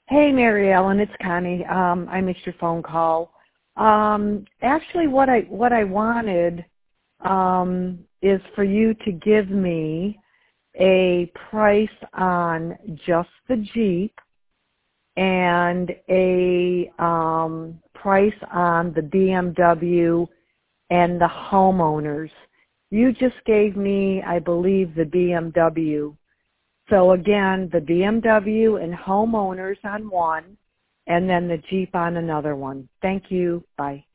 Hey, Mary Ellen, it's Connie. I missed your phone call. Actually, what I wanted is for you to give me a price on just the Jeep and a price on the BMW and the homeowners. You just gave me, I believe, the BMW. So again, the BMW and homeowners on one, and then the Jeep on another one. Thank you. Bye.